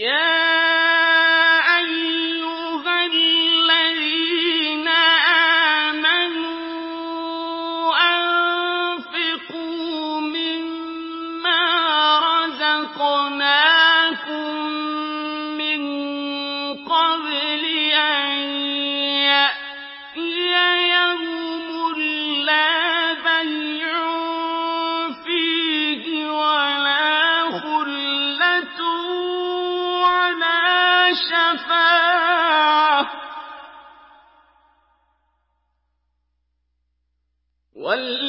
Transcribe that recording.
يَا أَيُّهَا الَّذِينَ آمَنُوا أَنفِقُوا مِمَّا رَزَقْنَاكُم مِّن قَبْلِ أَن يَأْتِيَ يَوْمٌ لَّا بَيْعٌ فِيهِ وَلَا خُلَّةٌ وَلَا شَفَاعَةٌ